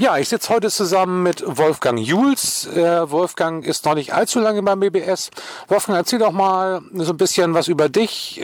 Ja, ich sitze heute zusammen mit Wolfgang Juhls. Wolfgang ist noch nicht allzu lange beim BBS. Wolfgang, erzähl doch mal so ein bisschen was über dich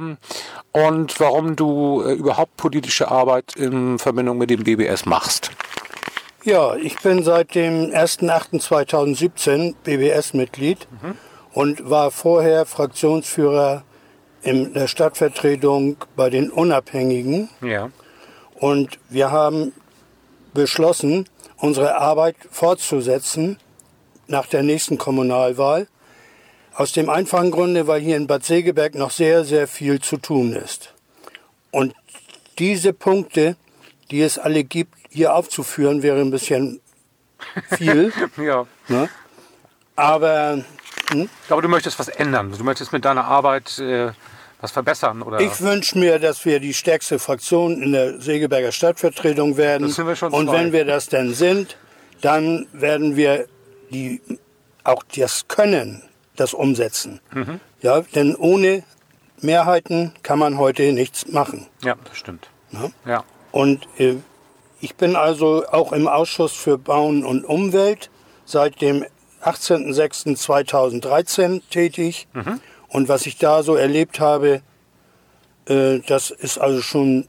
und warum du überhaupt politische Arbeit in Verbindung mit dem BBS machst. Ja, ich bin seit dem 1.8.2017 BBS-Mitglied und war vorher Fraktionsführer in der Stadtvertretung bei den Unabhängigen. Ja. Und wir haben beschlossen, unsere Arbeit fortzusetzen nach der nächsten Kommunalwahl. Aus dem einfachen Grunde, weil hier in Bad Segeberg noch sehr, sehr viel zu tun ist. Und diese Punkte, die es alle gibt, hier aufzuführen, wäre ein bisschen viel. Ja. Ne? Aber du möchtest was ändern. Du möchtest mit deiner Arbeit was verbessern, oder? ich wünsche mir, dass wir die stärkste Fraktion in der Segeberger Stadtvertretung werden. Das sind wir schon und zwei. wenn wir das denn sind, dann werden wir auch das Können, das umsetzen. Ja, denn ohne Mehrheiten kann man heute nichts machen. Ja, das stimmt. Ne? Ja. Und ich bin also auch im Ausschuss für Bauen und Umwelt seit dem 18.06.2013 tätig. Und was ich da so erlebt habe, das ist also schon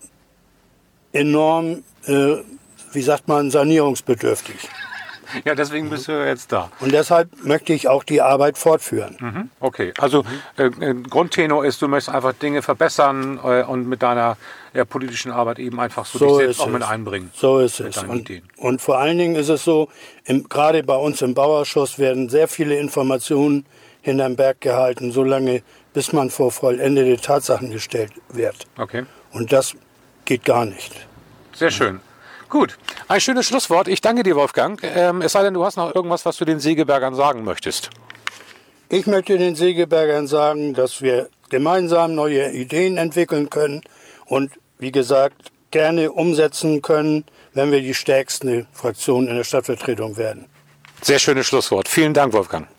enorm, wie sagt man, sanierungsbedürftig. Ja, deswegen bist du jetzt da. Und deshalb möchte ich auch die Arbeit fortführen. Okay, also Grundtenor ist, du möchtest einfach Dinge verbessern und mit deiner politischen Arbeit eben einfach so dich selbst auch mit einbringen. So ist es. Und vor allen Dingen ist es so, gerade bei uns im Bauausschuss werden sehr viele Informationen hinterm Berg gehalten, solange bis man vor vollendete Tatsachen gestellt wird. Okay. Und das geht gar nicht. Sehr schön. Gut, ein schönes Schlusswort. Ich danke dir, Wolfgang. Es sei denn, du hast noch irgendwas, was du den Segebergern sagen möchtest. Ich möchte den Segebergern sagen, dass wir gemeinsam neue Ideen entwickeln können und, wie gesagt, gerne umsetzen können, wenn wir die stärkste Fraktion in der Stadtvertretung werden. Sehr schönes Schlusswort. Vielen Dank, Wolfgang.